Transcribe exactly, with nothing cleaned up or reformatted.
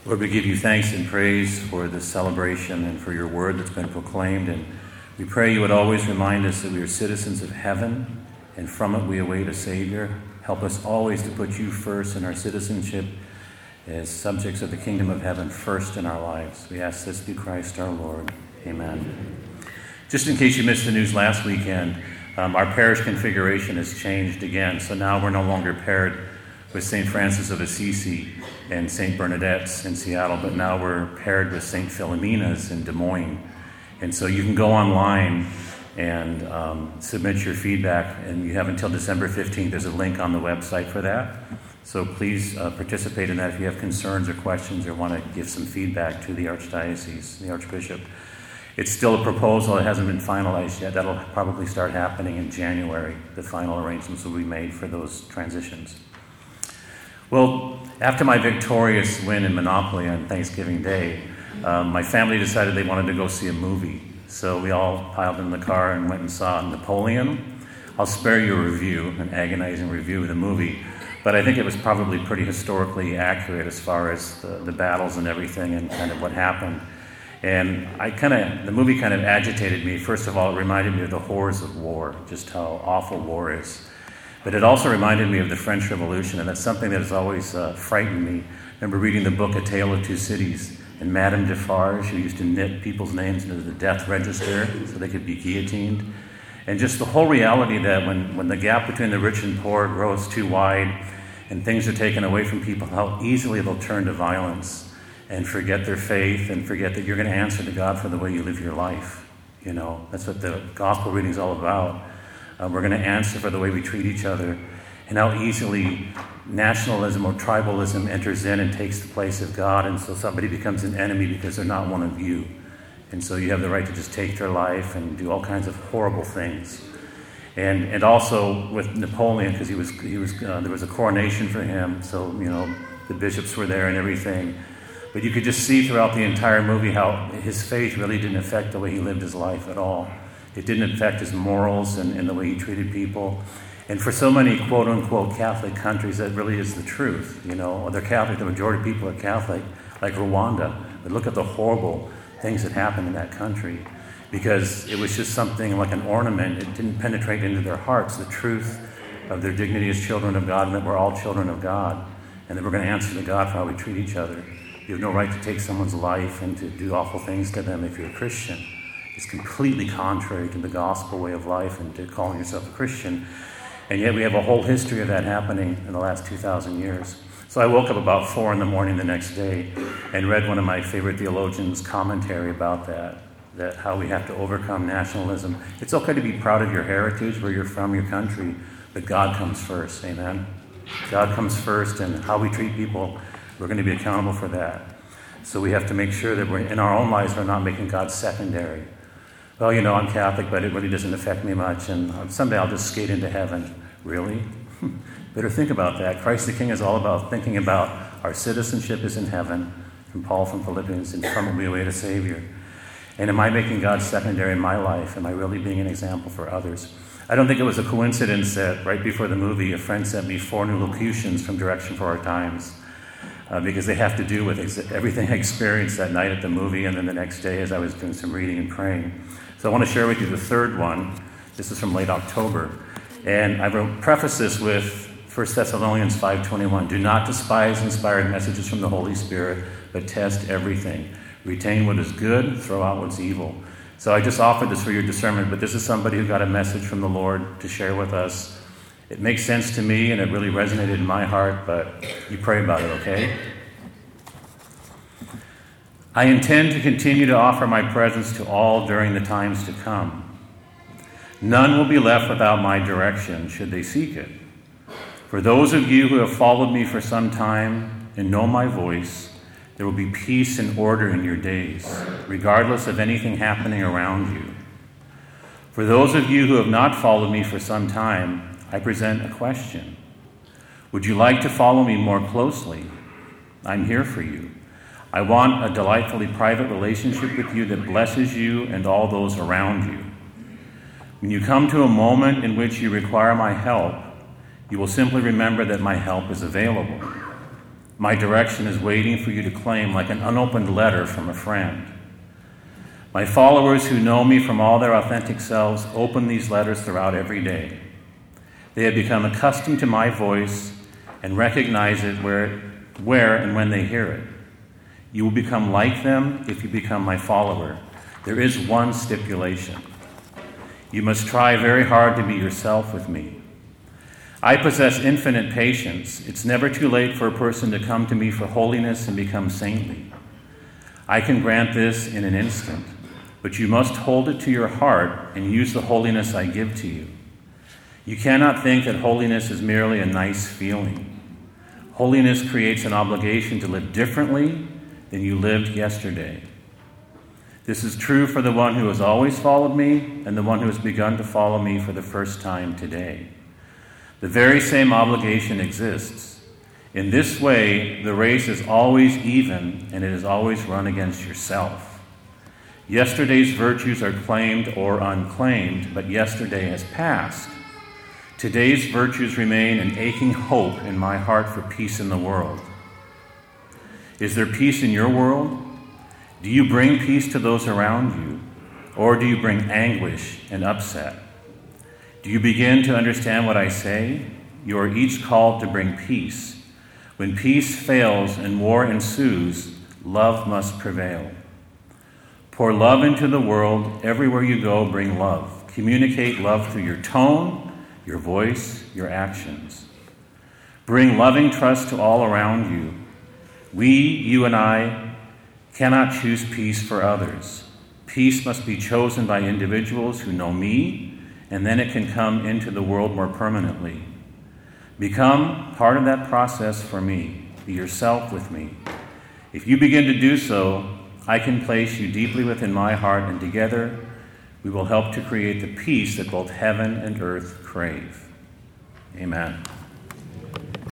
Lord, we give you thanks and praise for this celebration and for your word that's been proclaimed. And we pray you would always remind us that we are citizens of heaven, and from it we await a Savior. Help us always to put you first in our citizenship as subjects of the kingdom of heaven first in our lives. We ask this through Christ our Lord. Amen. Just in case you missed the news last weekend, um, our parish configuration has changed again. So now we're no longer paired with Saint Francis of Assisi and Saint Bernadette's in Seattle, but now we're paired with Saint Philomena's in Des Moines. And so you can go online and um, submit your feedback, and you have until December fifteenth. There's a link on the website for that. So please uh, participate in that if you have concerns or questions or want to give some feedback to the Archdiocese, the Archbishop. It's still a proposal. It hasn't been finalized yet. That'll probably start happening in January. The final arrangements will be made for those transitions. Well, after my victorious win in Monopoly on Thanksgiving Day, um, my family decided they wanted to go see a movie. So we all piled in the car and went and saw Napoleon. I'll spare you a review, an agonizing review of the movie, but I think it was probably pretty historically accurate as far as the, the battles and everything and kind of what happened. And I kind of, the movie kind of agitated me. First of all, it reminded me of the horrors of war, just how awful war is. But it also reminded me of the French Revolution, and that's something that has always uh, frightened me. I remember reading the book A Tale of Two Cities, and Madame Defarge, who used to knit people's names into the death register so they could be guillotined. And just the whole reality that when, when the gap between the rich and poor grows too wide and things are taken away from people, how easily they'll turn to violence and forget their faith and forget that you're going to answer to God for the way you live your life. You know, that's what the gospel reading is all about. Uh, we're going to answer for the way we treat each other, and how easily nationalism or tribalism enters in and takes the place of God, and so somebody becomes an enemy because they're not one of you. And so you have the right to just take their life and do all kinds of horrible things. And and also with Napoleon, because he was he was uh, there was a coronation for him, so you know the bishops were there and everything. But you could just see throughout the entire movie how his faith really didn't affect the way he lived his life at all. It didn't affect his morals and, and the way he treated people. And for so many quote-unquote Catholic countries, that really is the truth. You know, they're Catholic, the majority of people are Catholic, like Rwanda. But look at the horrible things that happened in that country, because it was just something like an ornament. It didn't penetrate into their hearts, the truth of their dignity as children of God, and that we're all children of God, and that we're going to answer to God for how we treat each other. You have no right to take someone's life and to do awful things to them if you're a Christian. It's completely contrary to the gospel way of life and to calling yourself a Christian. And yet we have a whole history of that happening in the last two thousand years. So I woke up about four in the morning the next day and read one of my favorite theologians' commentary about that, that how we have to overcome nationalism. It's okay to be proud of your heritage, where you're from, your country, but God comes first, amen? God comes first, and how we treat people, we're going to be accountable for that. So we have to make sure that we're in our own lives, we're not making God secondary. Well, you know, I'm Catholic, but it really doesn't affect me much, and someday I'll just skate into heaven. Really? Better think about that. Christ the King is all about thinking about our citizenship is in heaven, from Paul from Philippians, and from it we await a Savior. And am I making God secondary in my life? Am I really being an example for others? I don't think it was a coincidence that right before the movie, a friend sent me four new locutions from Direction for Our Times, uh, because they have to do with ex- everything I experienced that night at the movie and then the next day as I was doing some reading and praying. So I want to share with you the third one. This is from late October. And I wrote, preface this with First Thessalonians five twenty-one. Do not despise inspired messages from the Holy Spirit, but test everything. Retain what is good, throw out what's evil. So I just offered this for your discernment, but this is somebody who got a message from the Lord to share with us. It makes sense to me, and it really resonated in my heart, but you pray about it, okay? I intend to continue to offer my presence to all during the times to come. None will be left without my direction, should they seek it. For those of you who have followed me for some time and know my voice, there will be peace and order in your days, regardless of anything happening around you. For those of you who have not followed me for some time, I present a question. Would you like to follow me more closely? I'm here for you. I want a delightfully private relationship with you that blesses you and all those around you. When you come to a moment in which you require my help, you will simply remember that my help is available. My direction is waiting for you to claim like an unopened letter from a friend. My followers who know me from all their authentic selves open these letters throughout every day. They have become accustomed to my voice and recognize it where, where and when they hear it. You will become like them if you become my follower. There is one stipulation. You must try very hard to be yourself with me. I possess infinite patience. It's never too late for a person to come to me for holiness and become saintly. I can grant this in an instant, but you must hold it to your heart and use the holiness I give to you. You cannot think that holiness is merely a nice feeling. Holiness creates an obligation to live differently than you lived yesterday. This is true for the one who has always followed me and the one who has begun to follow me for the first time today. The very same obligation exists. In this way, the race is always even and it is always run against yourself. Yesterday's virtues are claimed or unclaimed, but yesterday has passed. Today's virtues remain an aching hope in my heart for peace in the world. Is there peace in your world? Do you bring peace to those around you, or do you bring anguish and upset? Do you begin to understand what I say? You are each called to bring peace. When peace fails and war ensues, love must prevail. Pour love into the world. Everywhere you go, bring love. Communicate love through your tone, your voice, your actions. Bring loving trust to all around you. We, you and I, cannot choose peace for others. Peace must be chosen by individuals who know me, and then it can come into the world more permanently. Become part of that process for me. Be yourself with me. If you begin to do so, I can place you deeply within my heart, and together we will help to create the peace that both heaven and earth crave. Amen.